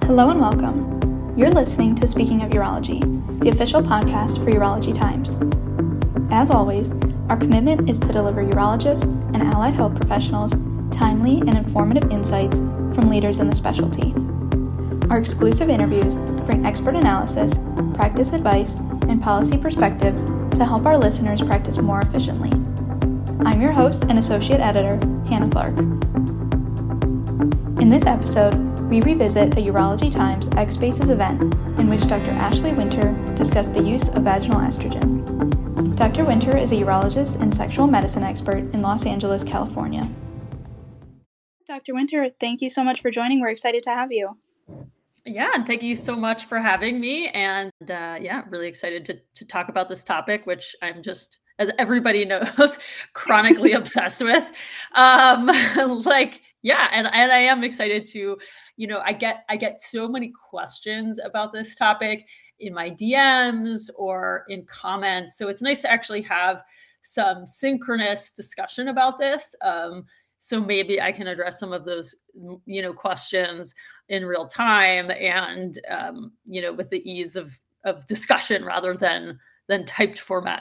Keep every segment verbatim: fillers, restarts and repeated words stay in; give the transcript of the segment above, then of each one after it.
Hello and welcome. You're listening to Speaking of Urology, the official podcast for Urology Times. As always, our commitment is to deliver urologists and allied health professionals timely and informative insights from leaders in the specialty. Our exclusive interviews bring expert analysis, practice advice, and policy perspectives to help our listeners practice more efficiently. I'm your host and associate editor, Hannah Clark. In this episode, we revisit a Urology Times X Spaces event in which Doctor Ashley Winter discussed the use of vaginal estrogen. Doctor Winter is a urologist and sexual medicine expert in Los Angeles, California. Doctor Winter, thank you so much for joining. We're excited to have you. Yeah, and thank you so much for having me. And uh, yeah, really excited to to talk about this topic, which I'm just, as everybody knows, chronically obsessed with. Um, like, yeah, and, and I am excited to, you know, I get I get so many questions about this topic in my D Ms or in comments. So it's nice to actually have some synchronous discussion about this. Um, so maybe I can address some of those, you know, questions in real time and, um, you know, with the ease of, of discussion rather than, than typed format.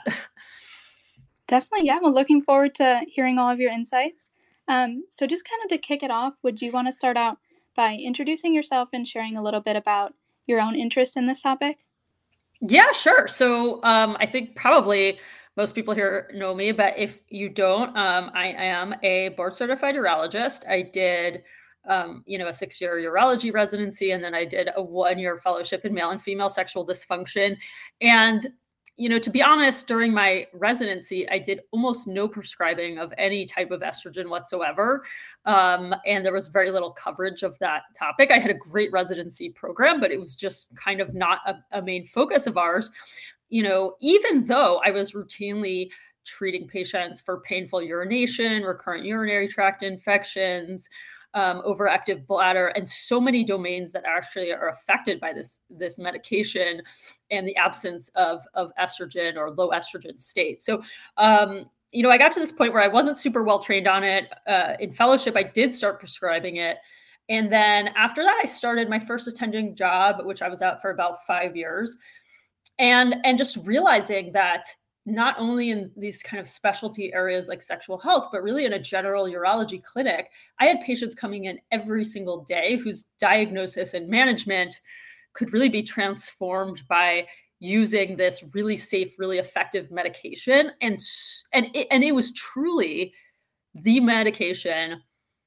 Definitely. Yeah. Well, looking forward to hearing all of your insights. Um, so just kind of to kick it off, would you want to start out by introducing yourself and sharing a little bit about your own interest in this topic? Yeah, sure. So um, I think probably most people here know me, but if you don't, um, I, I am a board certified urologist. I did Um, you know, a six-year urology residency, and then I did a one-year fellowship in male and female sexual dysfunction. And, you know, to be honest, during my residency, I did almost no prescribing of any type of estrogen whatsoever. Um, and there was very little coverage of that topic. I had a great residency program, but it was just kind of not a, a main focus of ours. You know, even though I was routinely treating patients for painful urination, recurrent urinary tract infections, Um, overactive bladder, and so many domains that actually are affected by this, this medication and the absence of, of estrogen or low estrogen state. So, um, you know, I got to this point where I wasn't super well trained on it. Uh, in fellowship, I did start prescribing it. And then after that, I started my first attending job, which I was out for about five years. And, and just realizing that not only in these kind of specialty areas like sexual health, but really in a general urology clinic, I had patients coming in every single day whose diagnosis and management could really be transformed by using this really safe, really effective medication. And, and, it, and it was truly the medication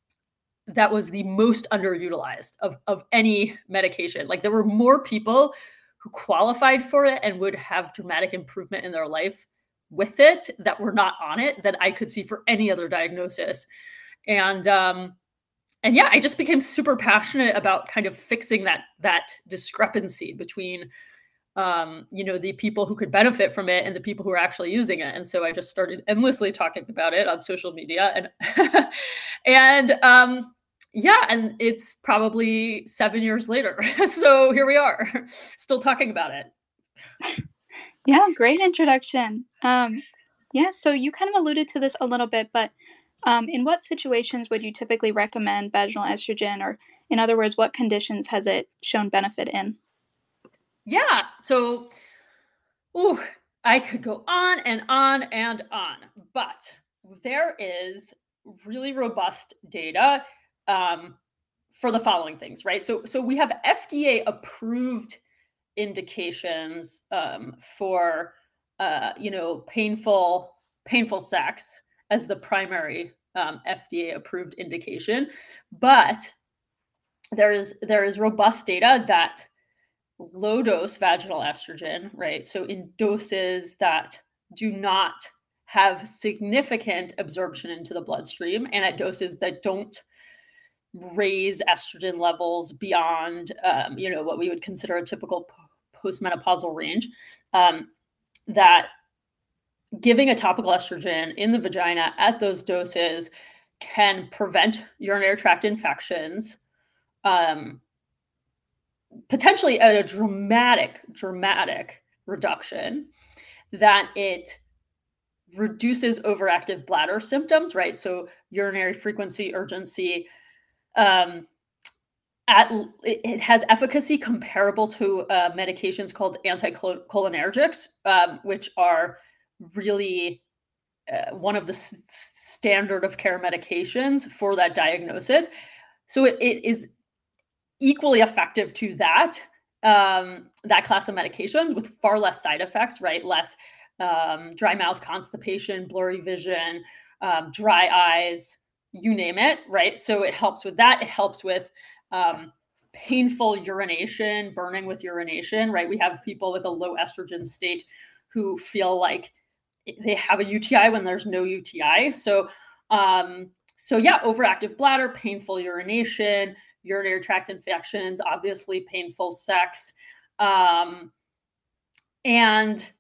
that was the most underutilized of, of any medication. Like there were more people who qualified for it and would have dramatic improvement in their life with it that were not on it than I could see for any other diagnosis. And, um, and yeah, I just became super passionate about kind of fixing that, that discrepancy between, um, you know, the people who could benefit from it and the people who are actually using it. And so I just started endlessly talking about it on social media and, and, um, yeah, and it's probably seven years later. So here we are, still talking about it. Yeah, great introduction. Um, yeah, so you kind of alluded to this a little bit, but um, in what situations would you typically recommend vaginal estrogen, or in other words, what conditions has it shown benefit in? Yeah, so ooh, I could go on and on and on, but there is really robust data um, for the following things, right? So, so we have F D A approved indications um, for, uh, you know, painful, painful sex as the primary um, F D A approved indication, but there's there is robust data that low dose vaginal estrogen, right? So in doses that do not have significant absorption into the bloodstream and at doses that don't raise estrogen levels beyond, um, you know, what we would consider a typical p- postmenopausal range, um, that giving a topical estrogen in the vagina at those doses can prevent urinary tract infections, um, potentially at a dramatic, dramatic reduction, that it reduces overactive bladder symptoms, right? So urinary frequency, urgency, um, at, it, it has efficacy comparable to uh, medications called anticholinergics, um, which are really uh, one of the s- standard of care medications for that diagnosis. So it, it is equally effective to that um, that class of medications with far less side effects, right? Less um, dry mouth, constipation, blurry vision, um, dry eyes, you name it, right? So it helps with that. It helps with um, painful urination, burning with urination, right? We have people with a low estrogen state who feel like they have a U T I when there's no U T I. So, um, so yeah, overactive bladder, painful urination, urinary tract infections, obviously painful sex. Um, and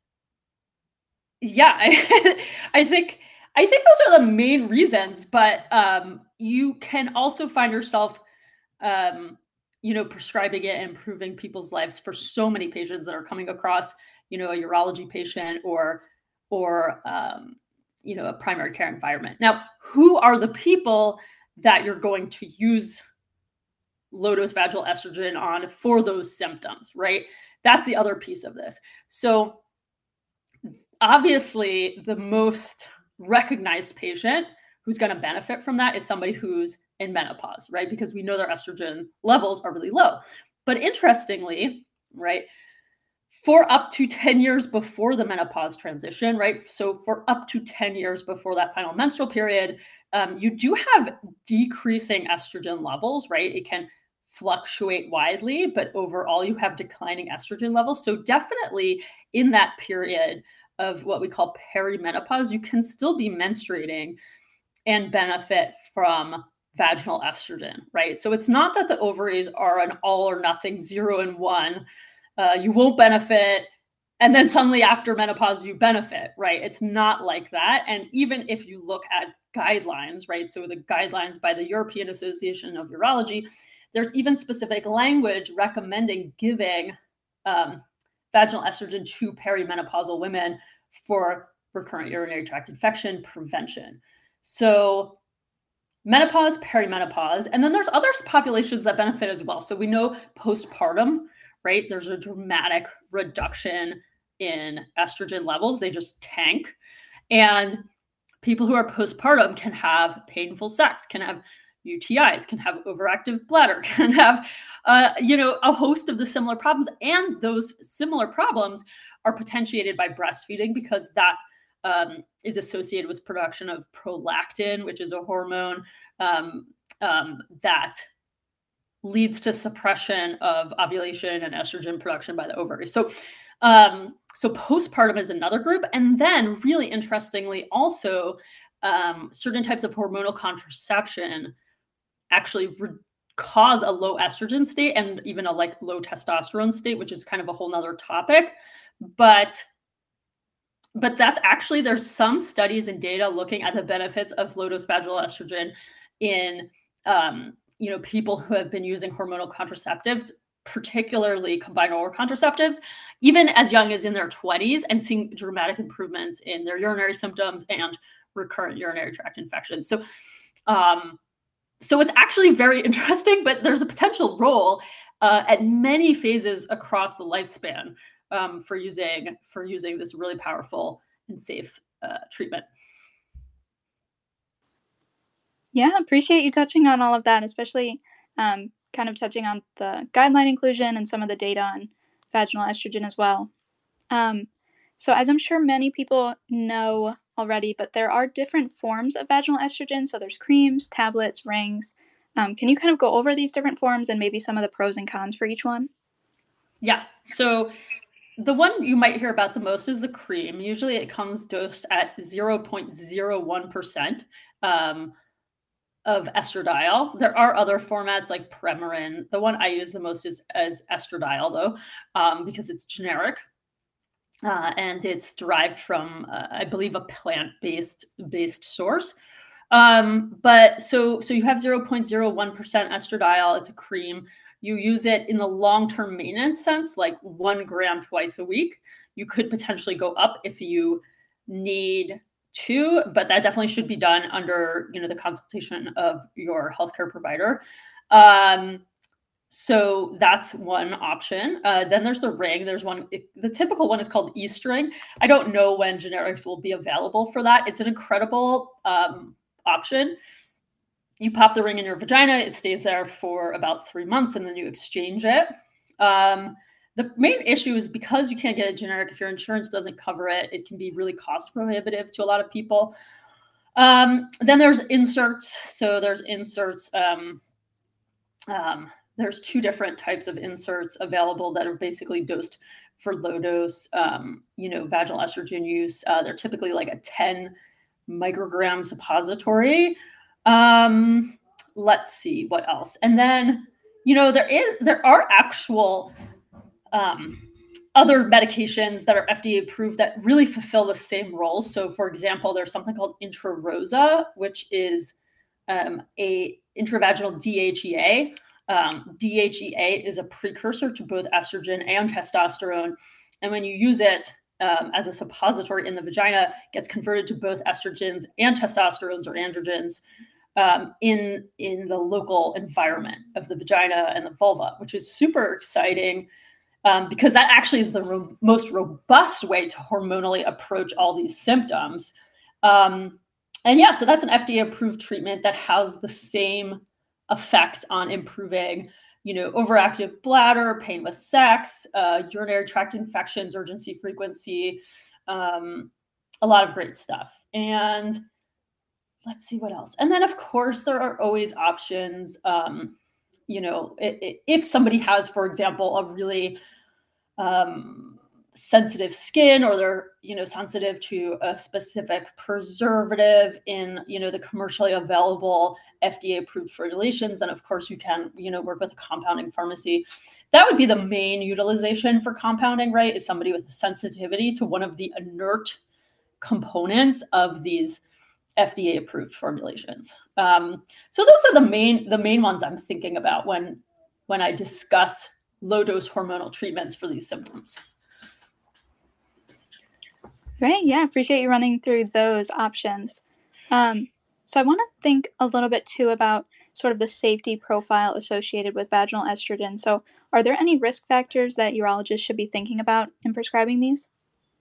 yeah, I, I think, I think those are the main reasons, but um, you can also find yourself, um, you know, prescribing it and improving people's lives for so many patients that are coming across, you know, a urology patient or, or, um, you know, a primary care environment. Now, who are the people that you're going to use low-dose vaginal estrogen on for those symptoms, right? That's the other piece of this. So obviously, the most recognized patient who's going to benefit from that is somebody who's in menopause, right? Because we know their estrogen levels are really low. But interestingly, right, for up to ten years before the menopause transition, right? So for up to ten years before that final menstrual period, um, you do have decreasing estrogen levels, right? It can fluctuate widely, but overall you have declining estrogen levels. So definitely in that period of what we call perimenopause, you can still be menstruating and benefit from vaginal estrogen, right? So it's not that the ovaries are an all or nothing, zero and one. Uh, you won't benefit, and then suddenly after menopause you benefit, right? It's not like that. And even if you look at guidelines, right? So the guidelines by the European Association of Urology, there's even specific language recommending giving um, vaginal estrogen to perimenopausal women for recurrent urinary tract infection prevention. So menopause, perimenopause, and then there's other populations that benefit as well. So we know postpartum, right? There's a dramatic reduction in estrogen levels. They just tank. And people who are postpartum can have painful sex, can have U T Is, can have overactive bladder, can have, uh, you know, a host of the similar problems. And those similar problems are potentiated by breastfeeding because that um, is associated with production of prolactin, which is a hormone um, um, that leads to suppression of ovulation and estrogen production by the ovaries. So, um, so postpartum is another group. And then really interestingly, also um, certain types of hormonal contraception actually re- cause a low estrogen state and even a like low testosterone state, which is kind of a whole nother topic. But but that's actually, there's some studies and data looking at the benefits of low-dose vaginal estrogen in um, you know, people who have been using hormonal contraceptives, particularly combined oral contraceptives, even as young as in their twenties, and seeing dramatic improvements in their urinary symptoms and recurrent urinary tract infections. So, um, so it's actually very interesting, but there's a potential role uh, at many phases across the lifespan um, for using for using this really powerful and safe uh, treatment. Yeah, appreciate you touching on all of that, especially um, kind of touching on the guideline inclusion and some of the data on vaginal estrogen as well. Um, so, as I'm sure many people know already, but there are different forms of vaginal estrogen. So, there's creams, tablets, rings. Um, can you kind of go over these different forms and maybe some of the pros and cons for each one? Yeah. So the one you might hear about the most is the cream. Usually it comes dosed at zero point zero one percent um, of estradiol. There are other formats like Premarin. The one I use the most is as estradiol, though, um, because it's generic. Uh, and it's derived from, uh, I believe, a plant-based based source. Um, but so so you have zero point zero one percent estradiol. It's a cream. You use it in the long-term maintenance sense, like one gram twice a week. You could potentially go up if you need to, but that definitely should be done under, you know, the consultation of your healthcare provider. Um, So that's one option. Uh, then there's the ring. There's one, it, the typical one is called E-string. I don't know when generics will be available for that. It's an incredible um, option. You pop the ring in your vagina, it stays there for about three months, and then you exchange it. Um, the main issue is because you can't get a generic, if your insurance doesn't cover it, it can be really cost prohibitive to a lot of people. Um, then there's inserts. So there's inserts. Um, um, there's two different types of inserts available that are basically dosed for low dose, um, you know, vaginal estrogen use. Uh, they're typically like a ten microgram suppository. Um, let's see what else. And then, you know, there is, there are actual um, other medications that are F D A approved that really fulfill the same role. So for example, there's something called Intrarosa, which is um, a intravaginal D H E A. Um, D H E A is a precursor to both estrogen and testosterone. And when you use it um, as a suppository in the vagina, gets converted to both estrogens and testosterones or androgens um, in, in the local environment of the vagina and the vulva, which is super exciting um, because that actually is the ro- most robust way to hormonally approach all these symptoms. Um, and yeah, so that's an F D A approved treatment that has the same effects on improving, you know, overactive bladder, pain with sex, uh, urinary tract infections, urgency frequency, um, a lot of great stuff. And let's see what else. And then, of course, there are always options. Um, you know, it, it, if somebody has, for example, a really um, sensitive skin, or they're, you know, sensitive to a specific preservative in, you know, the commercially available F D A approved formulations, then of course you can, you know, work with a compounding pharmacy. That would be the main utilization for compounding, right? Is somebody with a sensitivity to one of the inert components of these F D A approved formulations. Um, so those are the main, the main ones I'm thinking about when, when I discuss low dose hormonal treatments for these symptoms. Great. Yeah, appreciate you running through those options. Um, so I want to think a little bit too about sort of the safety profile associated with vaginal estrogen. So are there any risk factors that urologists should be thinking about in prescribing these?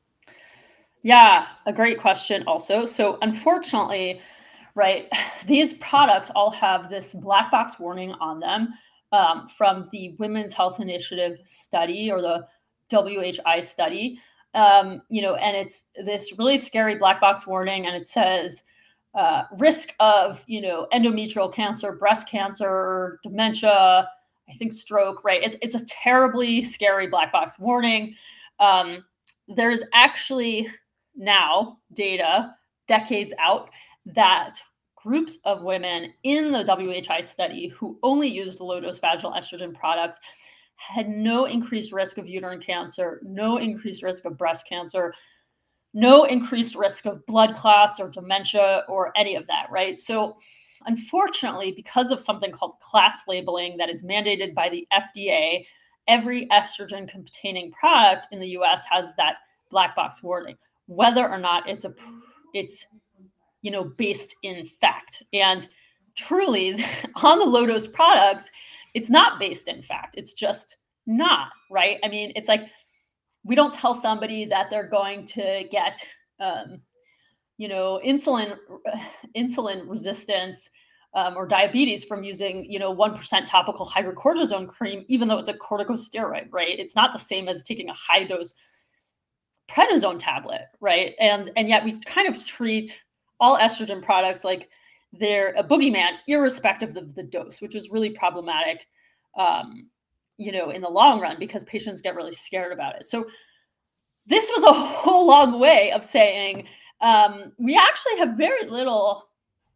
Yeah, a great question also. So unfortunately, right, these products all have this black box warning on them um, from the Women's Health Initiative study, or the W H I study. Um, you know, and it's this really scary black box warning, and it says uh, risk of, you know, endometrial cancer, breast cancer, dementia, I think stroke, right? It's it's a terribly scary black box warning. Um, there's actually now data decades out that groups of women in the W H I study who only used low dose vaginal estrogen products had no increased risk of uterine cancer, no increased risk of breast cancer, no increased risk of blood clots or dementia or any of that, right? So unfortunately, because of something called class labeling that is mandated by the F D A, every estrogen containing product in the U S has that black box warning, whether or not it's a it's you know based in fact. And truly, on the low dose products, it's not based in fact. It's just not, right? I mean, it's like we don't tell somebody that they're going to get, um, you know, insulin insulin resistance um, or diabetes from using, you know, one percent topical hydrocortisone cream, even though it's a corticosteroid, right? It's not the same as taking a high dose prednisone tablet, right? And and yet we kind of treat all estrogen products like they're a boogeyman, irrespective of the dose, which is really problematic, um, you know, in the long run, because patients get really scared about it. So this was a whole long way of saying um, we actually have very little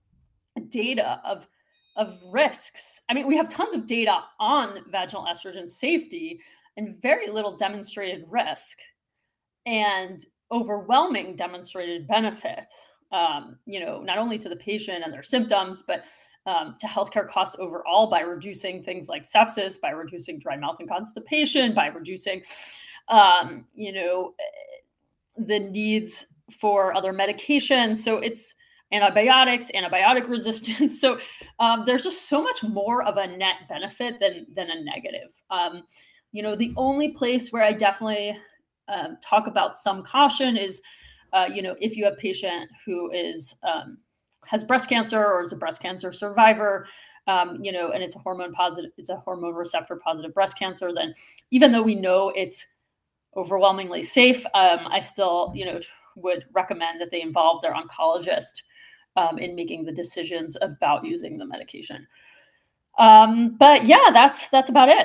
data of of risks. I mean, we have tons of data on vaginal estrogen safety and very little demonstrated risk, and overwhelming demonstrated benefits, um, you know, not only to the patient and their symptoms, but um, to healthcare costs overall by reducing things like sepsis, by reducing dry mouth and constipation, by reducing, um, you know, the needs for other medications. So it's antibiotics, antibiotic resistance. So um, there's just so much more of a net benefit than, than a negative. Um, you know, the only place where I definitely um, talk about some caution is, uh, you know, if you have a patient who is um, has breast cancer or is a breast cancer survivor, um, you know, and it's a hormone positive, it's a hormone receptor positive breast cancer, then even though we know it's overwhelmingly safe, um, I still, you know, would recommend that they involve their oncologist um, in making the decisions about using the medication. Um, but yeah, that's that's about it.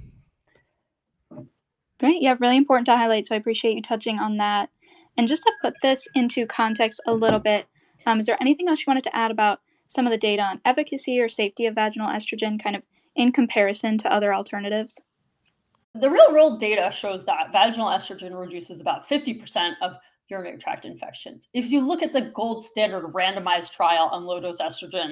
Great. Yeah, really important to highlight. So I appreciate you touching on that. And just to put this into context a little bit, um, is there anything else you wanted to add about some of the data on efficacy or safety of vaginal estrogen, kind of in comparison to other alternatives? The real world data shows that vaginal estrogen reduces about fifty percent of urinary tract infections. If you look at the gold standard randomized trial on low dose estrogen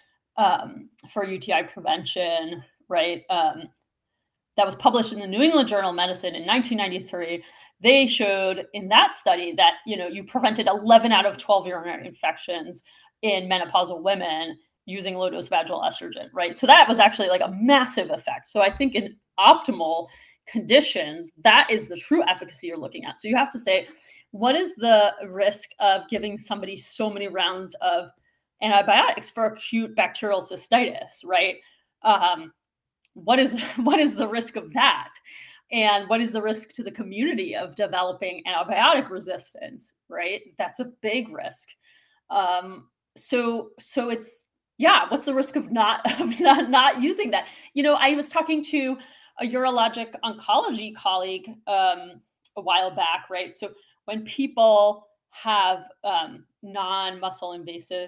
um, for U T I prevention, right? Um, that was published in the New England Journal of Medicine in nineteen ninety-three. They showed in that study that, you know, you prevented eleven out of twelve urinary infections in menopausal women using low dose vaginal estrogen, right? So that was actually like a massive effect. So I think in optimal conditions, that is the true efficacy you're looking at. So you have to say, what is the risk of giving somebody so many rounds of antibiotics for acute bacterial cystitis, right? Um, what is what is the risk of that? And what is the risk to the community of developing antibiotic resistance, right? That's a big risk. Um, so so it's, yeah, what's the risk of not of not, not using that? You know, I was talking to a urologic oncology colleague um, a while back, right? So when people have um, non-muscle invasive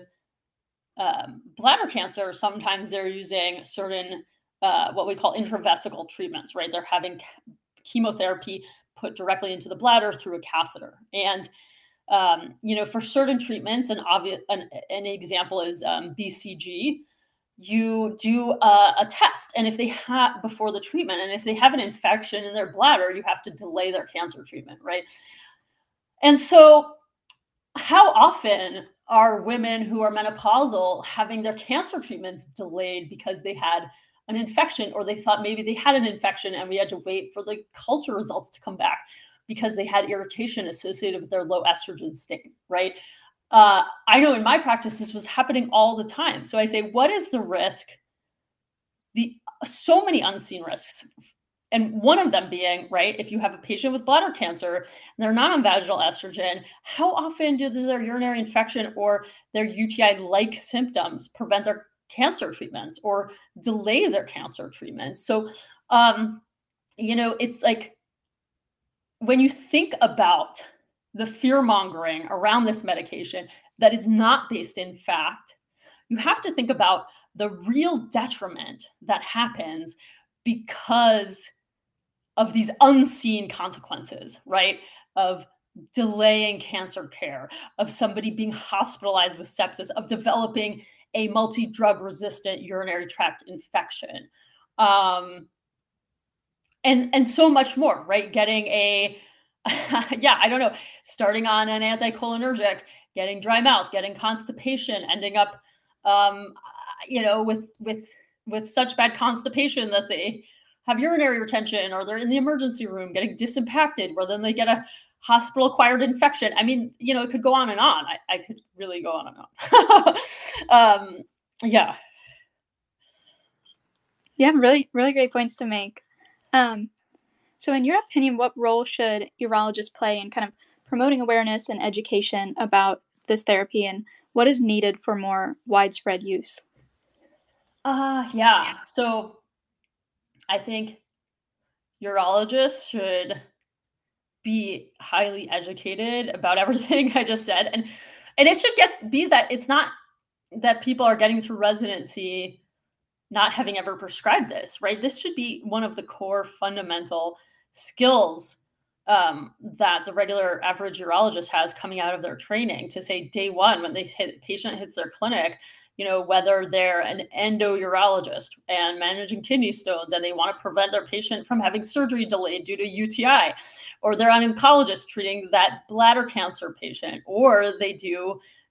um, bladder cancer, sometimes they're using certain uh, what we call intravesical treatments, right? They're having chemotherapy put directly into the bladder through a catheter. And um, you know, for certain treatments, an obvious an, an example is um, B C G. You do a, a test, and if they have before the treatment, and if they have an infection in their bladder, you have to delay their cancer treatment, right? And so, how often are women who are menopausal having their cancer treatments delayed because they had an infection, or they thought maybe they had an infection and we had to wait for the culture results to come back because they had irritation associated with their low estrogen state, right? Uh, I know in my practice, this was happening all the time. So I say, what is the risk? The so many unseen risks. And one of them being, right, if you have a patient with bladder cancer and they're not on vaginal estrogen, how often do their urinary infection or their U T I-like symptoms prevent their cancer treatments or delay their cancer treatments? So, um, you know, it's like when you think about the fear mongering around this medication that is not based in fact, you have to think about the real detriment that happens because of these unseen consequences, right? Of delaying cancer care, of somebody being hospitalized with sepsis, of developing a multi-drug resistant urinary tract infection. Um, and, and so much more, right? Getting a, yeah, I don't know, starting on an anticholinergic, getting dry mouth, getting constipation, ending up, um, you know, with, with, with such bad constipation that they have urinary retention, or they're in the emergency room getting disimpacted, where then they get a hospital-acquired infection. I mean, you know, it could go on and on. I, I could really go on and on. um, yeah. Yeah, really, really great points to make. Um, so in your opinion, what role should urologists play in kind of promoting awareness and education about this therapy, and what is needed for more widespread use? Uh, yeah. So I think urologists should be highly educated about everything I just said. And and it should get be that it's not that people are getting through residency not having ever prescribed this, right? This should be one of the core fundamental skills um, that the regular average urologist has coming out of their training, to say day one when they hit patient hits their clinic, you know, whether they're an endourologist and managing kidney stones and they want to prevent their patient from having surgery delayed due to U T I, or they're an oncologist treating that bladder cancer patient, or they do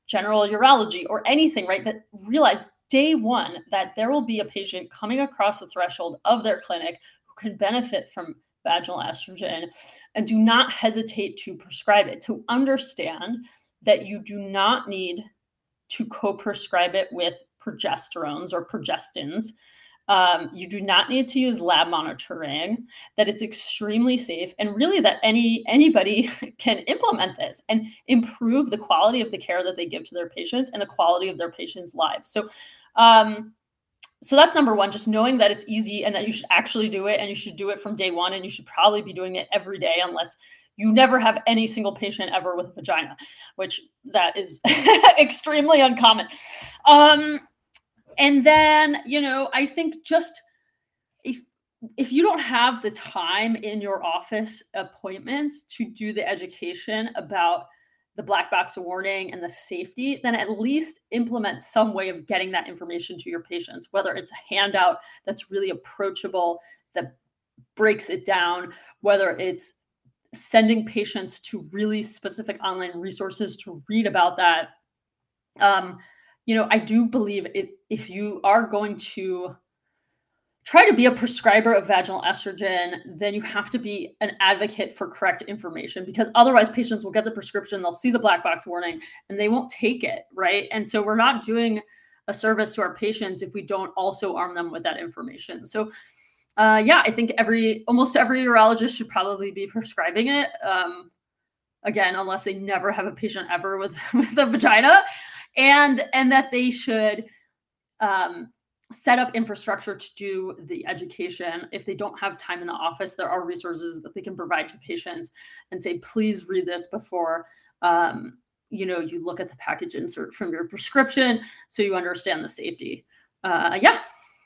general urology or anything, right? That realize day one that there will be a patient coming across the threshold of their clinic who can benefit from vaginal estrogen, and do not hesitate to prescribe it. To understand that you do not need to co-prescribe it with progesterones or progestins. Um, you do not need to use lab monitoring, that it's extremely safe, and really that any anybody can implement this and improve the quality of the care that they give to their patients and the quality of their patients' lives. So, um, so that's number one, just knowing that it's easy and that you should actually do it, and you should do it from day one, and you should probably be doing it every day unless you never have any single patient ever with a vagina, which that is extremely uncommon. Um, and then, you know, I think just if if you don't have the time in your office appointments to do the education about the black box warning and the safety, then at least implement some way of getting that information to your patients, whether it's a handout that's really approachable, that breaks it down, whether it's sending patients to really specific online resources to read about that. Um, you know, I do believe it, if you are going to try to be a prescriber of vaginal estrogen, then you have to be an advocate for correct information, because otherwise patients will get the prescription, they'll see the black box warning, and they won't take it, right? And so we're not doing a service to our patients if we don't also arm them with that information. So uh, yeah, I think every almost every urologist should probably be prescribing it. Um, again, unless they never have a patient ever with, with a vagina, and, and that they should um, set up infrastructure to do the education. If they don't have time in the office, there are resources that they can provide to patients and say, please read this before um, you know, you look at the package insert from your prescription so you understand the safety. Uh, yeah.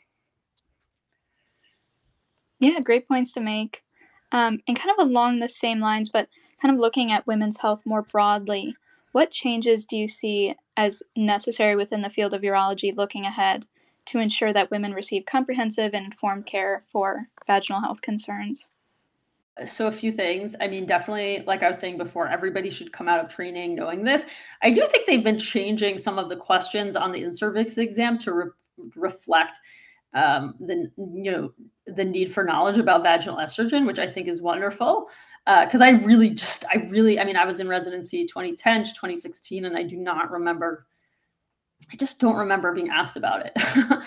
Yeah, great points to make. Um, and kind of along the same lines, but kind of looking at women's health more broadly, what changes do you see as necessary within the field of urology looking ahead to ensure that women receive comprehensive and informed care for vaginal health concerns? So a few things. I mean, definitely, like I was saying before, everybody should come out of training knowing this. I do think they've been changing some of the questions on the in-cervix exam to re- reflect um, the, you know, the need for knowledge about vaginal estrogen, which I think is wonderful. Because uh, I really just, I really, I mean, I was in residency twenty ten to twenty sixteen, and I do not remember, I just don't remember being asked about it.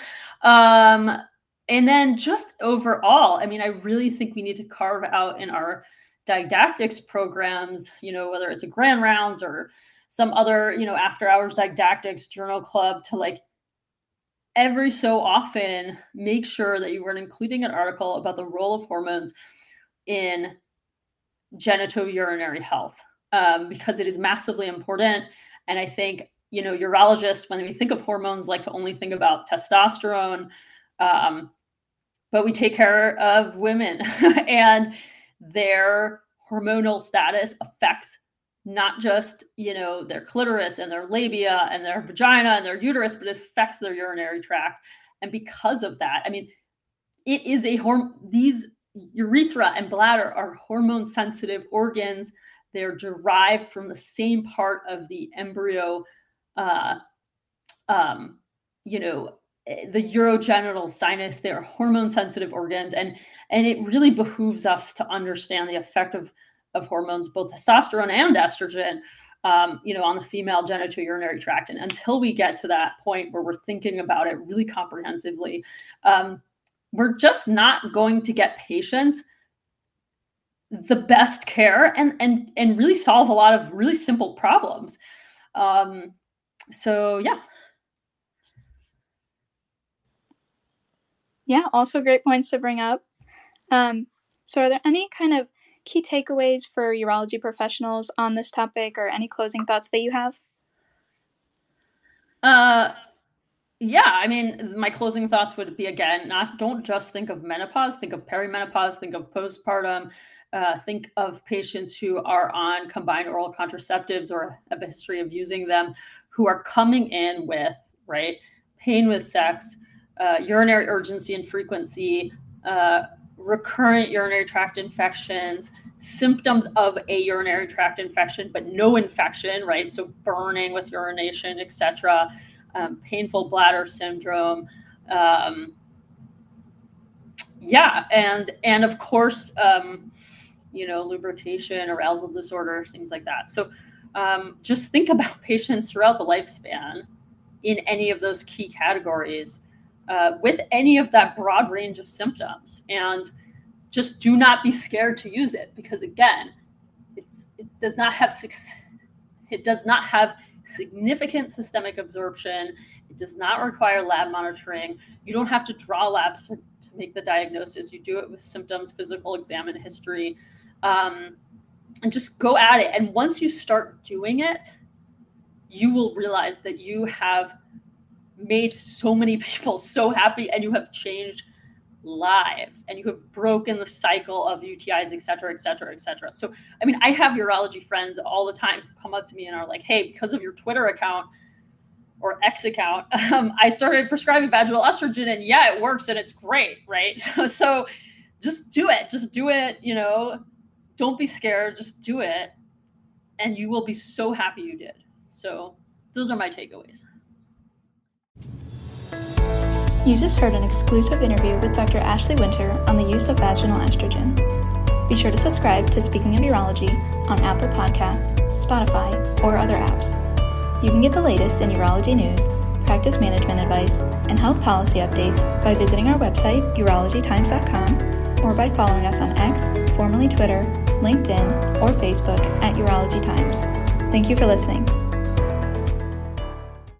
um, and then just overall, I mean, I really think we need to carve out in our didactics programs, you know, whether it's a grand rounds or some other, you know, after hours didactics journal club, to like every so often make sure that you are including an article about the role of hormones in genitourinary health, um, because it is massively important. And I think, you know, urologists, when we think of hormones, like to only think about testosterone, um, but we take care of women and their hormonal status affects not just, you know, their clitoris and their labia and their vagina and their uterus, but it affects their urinary tract. And because of that, I mean, it is a hormone, these urethra and bladder are hormone sensitive organs. They're derived from the same part of the embryo, uh, um, you know, the urogenital sinus. They are hormone sensitive organs. And, and it really behooves us to understand the effect of, of hormones, both testosterone and estrogen, um, you know, on the female genitourinary tract. And until we get to that point where we're thinking about it really comprehensively, um, we're just not going to get patients the best care and and and really solve a lot of really simple problems. Um, so yeah. Yeah, also great points to bring up. Um, so are there any kind of key takeaways for urology professionals on this topic, or any closing thoughts that you have? Uh, yeah, I mean, my closing thoughts would be, again, not don't just think of menopause, think of perimenopause, think of postpartum, uh, think of patients who are on combined oral contraceptives or have a history of using them, who are coming in with, right, pain with sex, uh, urinary urgency and frequency, uh, recurrent urinary tract infections, symptoms of a urinary tract infection, but no infection, right? So burning with urination, et cetera, um, painful bladder syndrome. Um, yeah, and and of course, um, you know, lubrication, arousal disorder, things like that. So um, just think about patients throughout the lifespan in any of those key categories uh, with any of that broad range of symptoms. And just do not be scared to use it, because again, it's, it does not have it does not have significant systemic absorption. It does not require lab monitoring. You don't have to draw labs to, to make the diagnosis. You do it with symptoms, physical exam, and history, um, and just go at it. And once you start doing it, you will realize that you have made so many people so happy, and you have changed lives, and you have broken the cycle of U T Is, et cetera, et cetera, et cetera. So, I mean, I have urology friends all the time who come up to me and are like, hey, because of your Twitter account or X account, um, I started prescribing vaginal estrogen, and yeah, it works and it's great, right? So, so just do it. Just do it, you know, don't be scared, just do it. And you will be so happy you did. So those are my takeaways. You just heard an exclusive interview with Doctor Ashley Winter on the use of vaginal estrogen. Be sure to subscribe to Speaking of Urology on Apple Podcasts, Spotify, or other apps. You can get the latest in urology news, practice management advice, and health policy updates by visiting our website, urology times dot com, or by following us on X, formerly Twitter, LinkedIn, or Facebook at Urology Times. Thank you for listening.